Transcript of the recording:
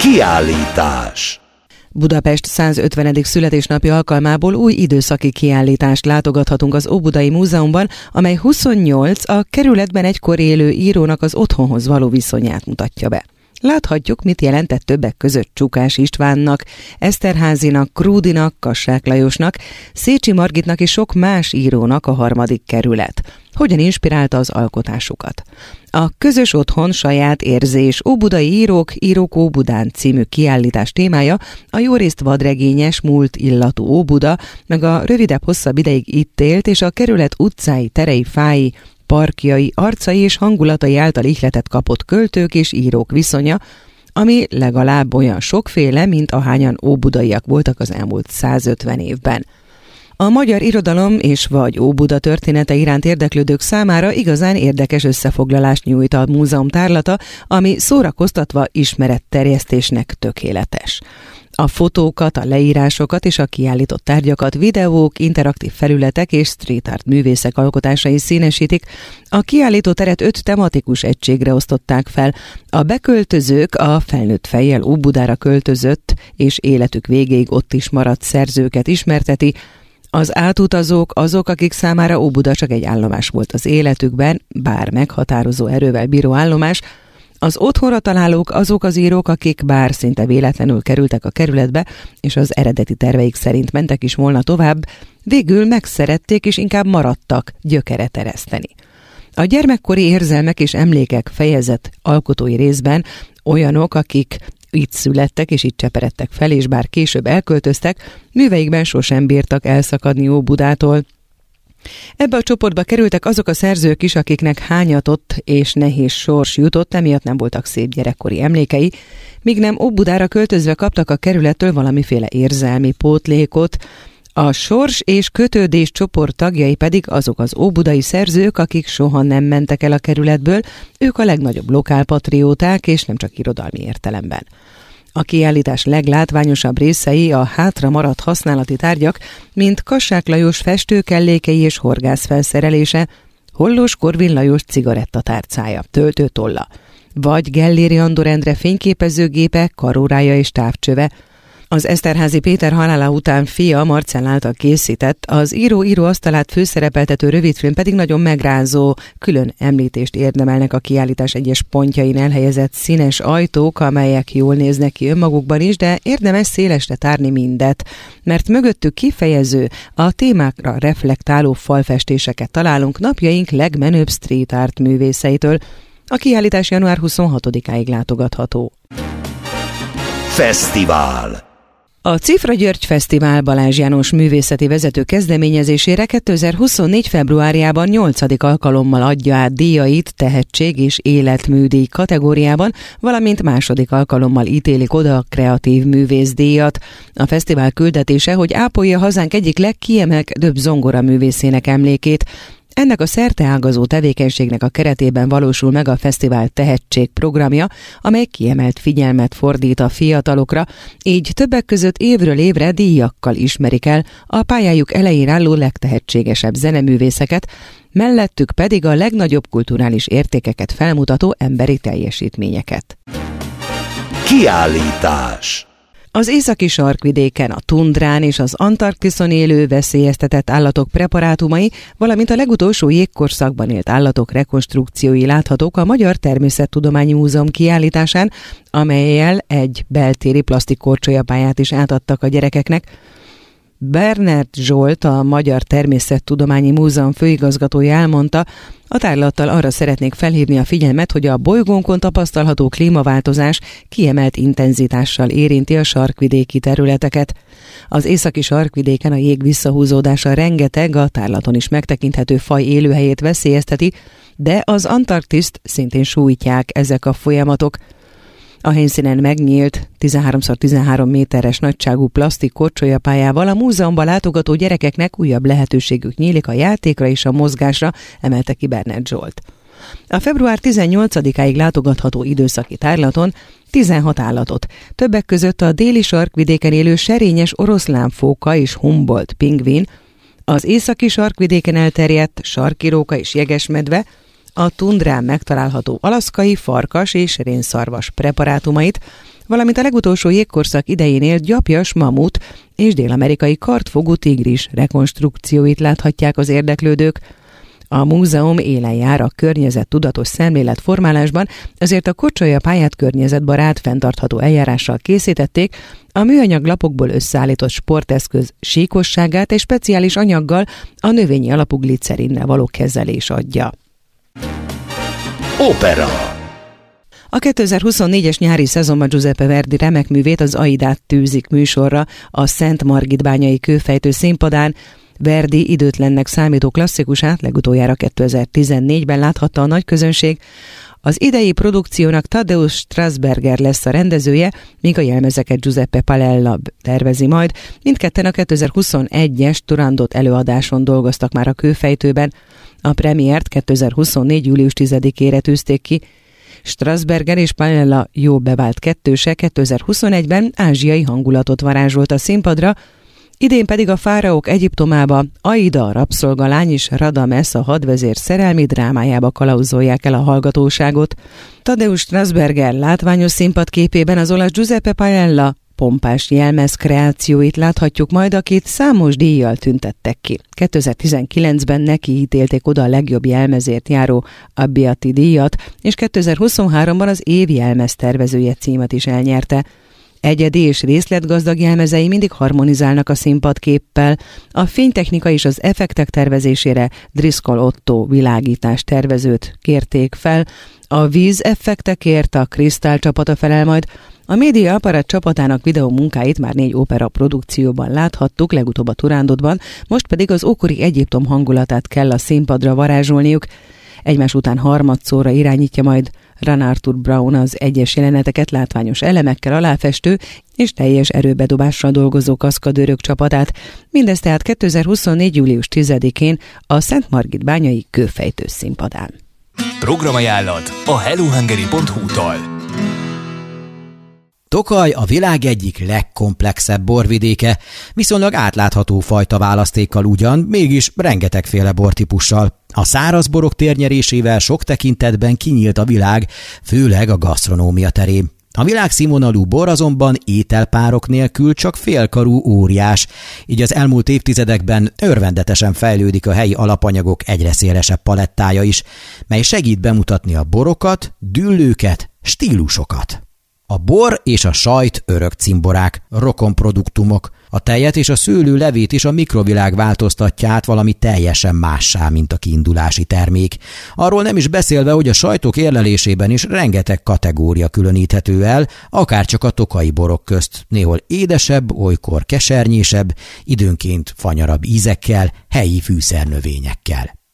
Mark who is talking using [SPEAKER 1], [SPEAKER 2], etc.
[SPEAKER 1] Kiállítás.
[SPEAKER 2] Budapest 150. születésnapja alkalmából új időszaki kiállítást látogathatunk az Óbudai Múzeumban, amely 28 a kerületben egykor élő írónak az otthonhoz való viszonyát mutatja be. Láthatjuk, mit jelentett többek között Csukás Istvánnak, Eszterházynak, Krúdinak, Kassák Lajosnak, Szécsi Margitnak és sok más írónak a harmadik kerület. Hogyan inspirálta az alkotásukat? A Közös otthon, saját érzés, óbudai írók Óbudán című kiállítás témája a jórészt vadregényes, múlt illatú Óbuda, meg a rövidebb-hosszabb ideig itt élt és a kerület utcái, terei, fái, parkjai, arcai és hangulatai által ihletet kapott költők és írók viszonya, ami legalább olyan sokféle, mint ahányan óbudaiak voltak az elmúlt 150 évben. A magyar irodalom és vagy Óbuda története iránt érdeklődők számára igazán érdekes összefoglalást nyújt a múzeum tárlata, ami szórakoztatva ismeretterjesztésnek tökéletes. A fotókat, a leírásokat és a kiállított tárgyakat videók, interaktív felületek és street art művészek alkotásai színesítik. A kiállító teret 5 tematikus egységre osztották fel. A beköltözők a felnőtt fejjel Óbudára költözött és életük végéig ott is maradt szerzőket ismerteti. Az átutazók azok, akik számára Óbuda csak egy állomás volt az életükben, bár meghatározó erővel bíró állomás. Az otthonra találók azok az írók, akik bár szinte véletlenül kerültek a kerületbe, és az eredeti terveik szerint mentek is volna tovább, végül megszerették és inkább maradtak gyökeret ereszteni. A gyermekkori érzelmek és emlékek fejezet alkotói részben olyanok, akik itt születtek és itt cseperedtek fel, és bár később elköltöztek, műveikben sosem bírtak elszakadni Óbudától. Ebbe a csoportba kerültek azok a szerzők is, akiknek hányatott és nehéz sors jutott, emiatt nem voltak szép gyerekkori emlékei, míg nem Óbudára költözve kaptak a kerülettől valamiféle érzelmi pótlékot. A sors és kötődés csoport tagjai pedig azok az óbudai szerzők, akik soha nem mentek el a kerületből, ők a legnagyobb lokálpatrióták, és nem csak irodalmi értelemben. A kiállítás leglátványosabb részei a hátra maradt használati tárgyak, mint Kassák Lajos festőkellékei és horgászfelszerelése, Hollós Korvin Lajos cigarettatárcája, töltőtolla, vagy Gelléri Andor Endre fényképezőgépe, karórája és távcsöve. Az Eszterházy Péter halála után fia Marcell által készített, az író asztalát főszerepeltető rövidfilm pedig nagyon megrázó, külön említést érdemelnek a kiállítás egyes pontjain elhelyezett színes ajtók, amelyek jól néznek ki önmagukban is, de érdemes szélesre tárni mindet, mert mögöttük kifejező, a témákra reflektáló falfestéseket találunk napjaink legmenőbb street art művészeitől. A kiállítás január 26-áig látogatható.
[SPEAKER 1] Fesztivál.
[SPEAKER 2] A Cifra György Fesztivál Balázs János művészeti vezető kezdeményezésére 2024. februárjában 8. alkalommal adja át díjait tehetség és életműdíj kategóriában, valamint második alkalommal ítélik oda a kreatív művészdíjat. A fesztivál küldetése, hogy ápolja hazánk egyik legkiemelkedőbb zongoraművészének emlékét. Ennek a szerteágazó tevékenységnek a keretében valósul meg a fesztivál tehetség programja, amely kiemelt figyelmet fordít a fiatalokra, így többek között évről évre díjakkal ismerik el a pályájuk elején álló legtehetségesebb zeneművészeket, mellettük pedig a legnagyobb kulturális értékeket felmutató emberi teljesítményeket.
[SPEAKER 1] Kiállítás.
[SPEAKER 2] Az északi sarkvidéken, a tundrán és az Antarktiszon élő veszélyeztetett állatok preparátumai, valamint a legutolsó jégkorszakban élt állatok rekonstrukciói láthatók a Magyar Természettudományi Múzeum kiállításán, amellyel egy beltéri plastikkorcsolyapályát is átadtak a gyerekeknek. Bernert Zsolt, a Magyar Természettudományi Múzeum főigazgatója elmondta, a tárlattal arra szeretnék felhívni a figyelmet, hogy a bolygónkon tapasztalható klímaváltozás kiemelt intenzitással érinti a sarkvidéki területeket. Az északi sarkvidéken a jég visszahúzódása rengeteg, a tárlaton is megtekinthető faj élőhelyét veszélyezteti, de az Antarktiszt szintén sújtják ezek a folyamatok. A helyszínen megnyílt 13x13 méteres nagyságú plastik korcsolyapályával a múzeumba látogató gyerekeknek újabb lehetőségük nyílik a játékra és a mozgásra, emelte ki Bernert Zsolt. A február 18-áig látogatható időszaki tárlaton 16 állatot, többek között a déli sarkvidéken élő serényes oroszlánfóka és Humboldt pingvin, az északi sarkvidéken elterjedt sarkiróka és jegesmedve, a tundrán megtalálható alaszkai farkas és rénszarvas preparátumait, valamint a legutolsó jégkorszak idején élt gyapjas mamut és dél-amerikai kartfogú tigris rekonstrukcióit láthatják az érdeklődők. A múzeum élen jár a környezettudatos szemlélet formálásban, ezért a Kocsolya pályát környezetbarát, fenntartható eljárással készítették, a műanyag lapokból összeállított sporteszköz síkosságát és speciális anyaggal, a növényi alapú glicerinnel való kezelés adja.
[SPEAKER 1] Opera.
[SPEAKER 2] A 2024-es nyári szezonban Giuseppe Verdi remek művét, az Aidát tűzik műsorra a Szent Margitbányai Kőfejtő színpadán. Verdi időtlennek számító klasszikusát legutoljára 2014-ben láthatta a nagy közönség. Az idei produkciónak Tadeusz Strasberger lesz a rendezője, míg a jelmezeket Giuseppe Palella tervezi majd. Mindketten a 2021-es Turandot előadáson dolgoztak már a Kőfejtőben. A premiért 2024. július 10-ére tűzték ki. Strasberger és Palella jó bevált kettőse 2021-ben ázsiai hangulatot varázsolt a színpadra, idén pedig a fáraók Egyiptomába, Aida a rabszolgalány és Radames a hadvezér szerelmi drámájába kalauzolják el a hallgatóságot. Tadeusz Strasberger látványos színpadképében az olasz Giuseppe Palella pompás jelmez kreációit láthatjuk majd, akit számos díjjal tüntettek ki. 2019-ben neki ítélték oda a legjobb jelmezért járó Abbiati díjat, és 2023-ban az év jelmez tervezője címet is elnyerte. Egyedi és részletgazdag jelmezei mindig harmonizálnak a színpadképpel. A fénytechnika és az effektek tervezésére Driscoll Otto világítás tervezőt kérték fel. A vízeffektekért a Crystal csapata felel majd. A Media Apparat csapatának videó munkáit már 4 opera produkcióban láthattuk, legutóbb a Turandotban, most pedig az ókori Egyiptom hangulatát kell a színpadra varázsolniuk. Egymás után harmadszorra irányítja majd Ran Arthur Brown az egyes jeleneteket látványos elemekkel aláfestő és teljes erőbedobással dolgozó kaszkadőrök csapatát. Mindez tehát 2024. július 10-én a Szent Margitbányai Kőfejtő színpadán.
[SPEAKER 1] Programajánlat a hellohungary.hu-tól.
[SPEAKER 3] Tokaj a világ egyik legkomplexebb borvidéke, viszonylag átlátható fajta választékkal ugyan, mégis rengetegféle bortípussal. A száraz borok térnyerésével sok tekintetben kinyílt a világ, főleg a gasztronómia terén. A világszínvonalú bor azonban ételpárok nélkül csak félkarú óriás, így az elmúlt évtizedekben örvendetesen fejlődik a helyi alapanyagok egyre szélesebb palettája is, mely segít bemutatni a borokat, düllőket, stílusokat. A bor és a sajt örök cimborák, rokonproduktumok. A tejet és a szőlő levét is a mikrovilág változtatja át valami teljesen mássá, mint a kiindulási termék. Arról nem is beszélve, hogy a sajtok érlelésében is rengeteg kategória különíthető el, akárcsak a tokaji borok közt. Néhol édesebb, olykor kesernyésebb, időnként fanyarabb ízekkel, helyi fűszernövényekkel.